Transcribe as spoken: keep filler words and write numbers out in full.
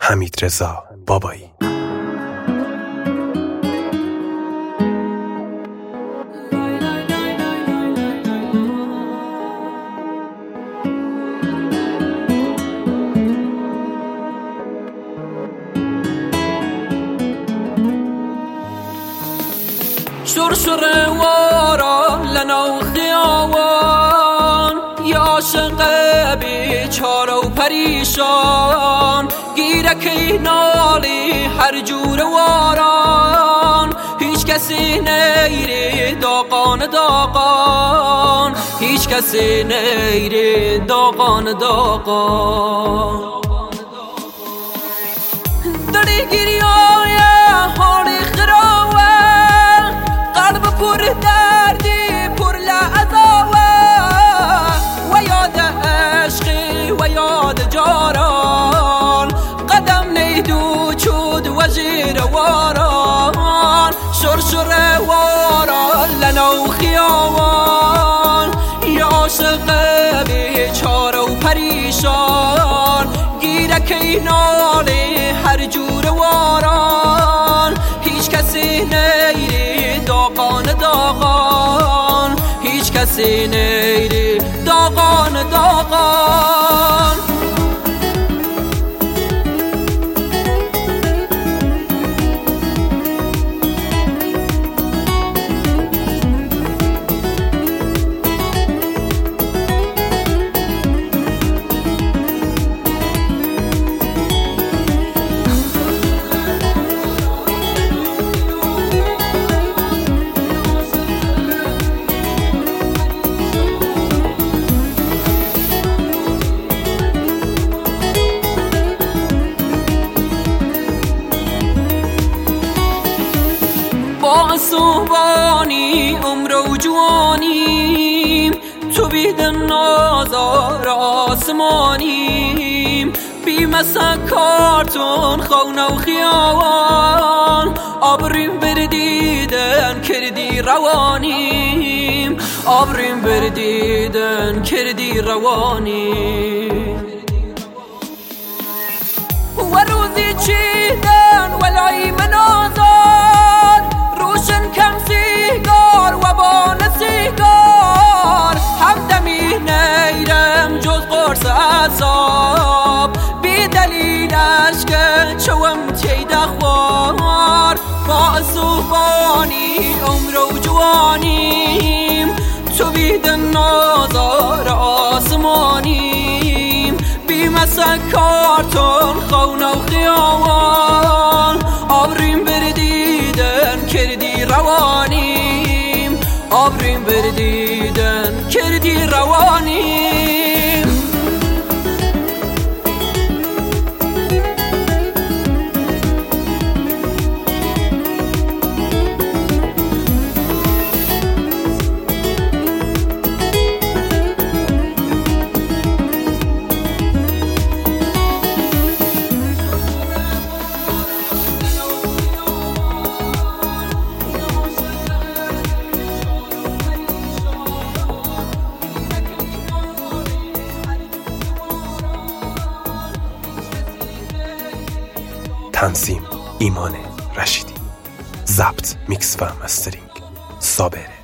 حمیدرضا بابایی. شرشر وارا لنو خیاوان یا عاشق بیچاره و پریشان گیرکی نالی هر جور واران هیچ کسی نیری داغان داغان هیچ کسی نیری داغان داغان داری گریای حالی خراوه قلب پر دردی پر لعذاوه و یاد عشقی و یاد جاران قدم نیدو چود و زیر واران شرشر واران لنو خیاوان یا عاشق بیچاره و پریشان گیرکی نالی هر جور واران هیچ کسی نیری داغان داغان هیچ کسی نیری داغان داغان با صوبانی عمر و جوانیم تو بید نازار آسمانیم بی مسکارتون خونه و خیاوان آبریم بردیدن کردی روانیم آبریم بردیدن کردی روانیم و روزی چیدن ولای منازار روشن کم سیگار و بان سیگار همدمی نیرم جز قرص عذاب بی دلیلش که چوم تیده خوار با صوبانی عمر و جوانیم تو بید نازار آسمانیم بی مسکارتون خونه و خیاوان آبریم بردیدن کردی روانیم آبریم بردیدن کردی روانیم تنظیم ایمان رشیدی، ضبط میکس و مسترینگ صابره.